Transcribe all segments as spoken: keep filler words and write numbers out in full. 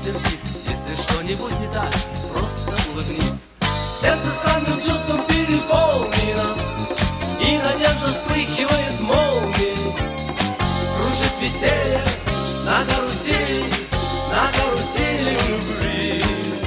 сердись, если что-нибудь не так, просто улыбнись. Сердце странным чувством переполнено, и надежда вспыхивает молнией. Кружит веселье на карусели, на карусели любви.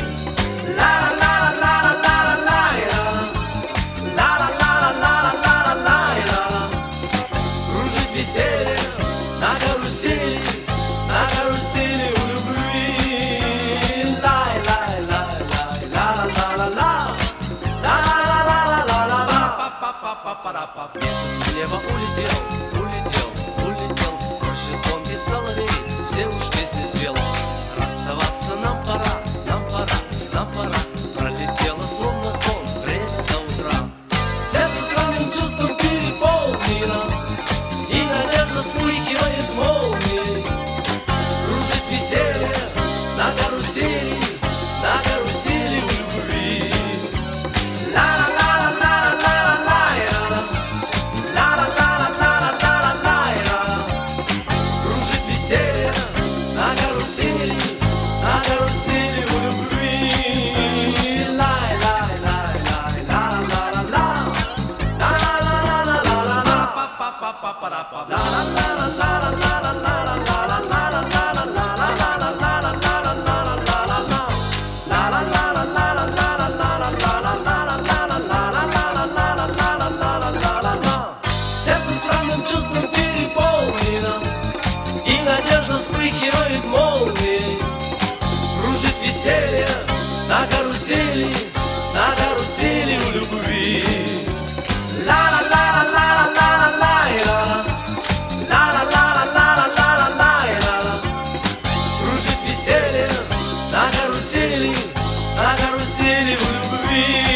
Кружит веселье на карусели, на карусели у любви. Лай, лай, лай, лай, ла ла ла ла ла ла ла ла ла. Месяц в небо улетел, улетел, улетел. Проще зомби соловей, все уж песни спел. Расставаться нам пора, нам пора, нам пора. Пролетело словно сон, время до утра. Сердце странным чувством переполнено, и надежда вспыхивает молнией. Кружит веселье на карусели, на карусели у любви. Кружит веселье на карусели, на карусели у любви. Лай, лай, лай, лай, ла ла ла ла ла ла ла ла ла ла. Сердце странным чувством переполнено, и надежда вспыхивает молнией. Кружит веселье на карусели, на карусели у любви. Кружит веселье на карусели, на карусели у любви.